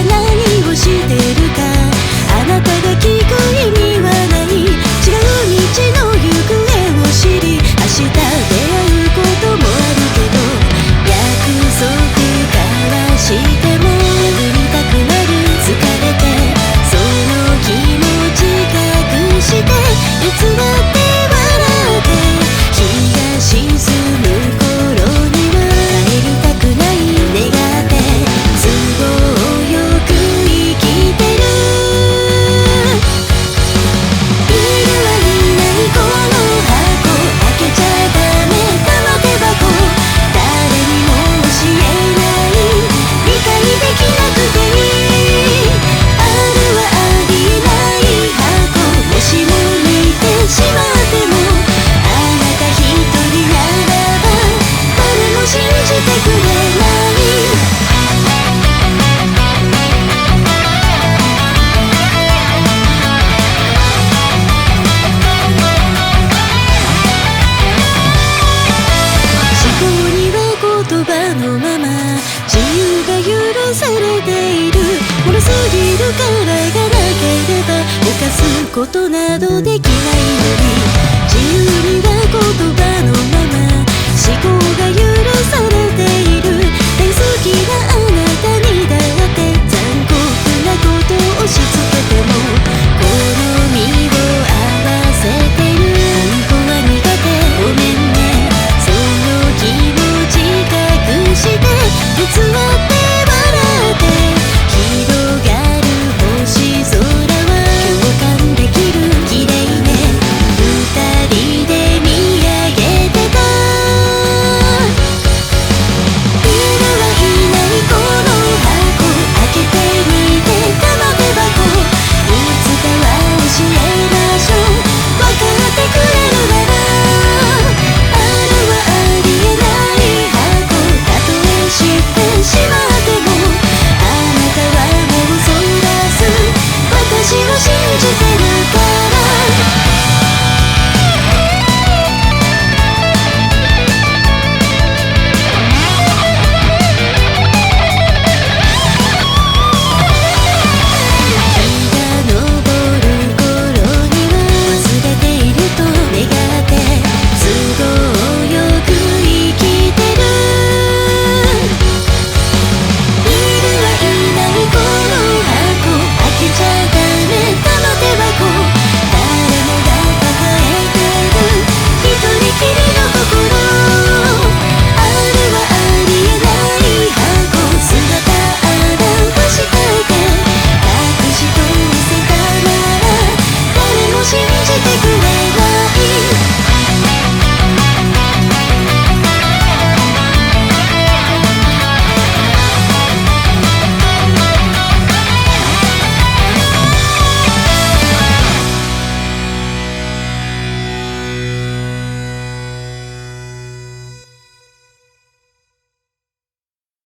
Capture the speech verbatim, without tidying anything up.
何をしてるかあなたが聞く意味はない。違う道の行方を知り明日出会うこともあるけど約束交わしても殴りたくなる。疲れてその気持ち隠して偽って笑って日が沈む頃には帰りたくない願って都合よく生きてる。いるはいないこの箱開けちゃダメ玉手箱誰にも教えない理解できなくていいあるはありない箱もしも見てしまってもあなた一人ならば誰も信じてくれない思考には言葉のまま自由が許されている。脆すぎるからがなければ犯すことなどできないのに自由には言葉のまま思考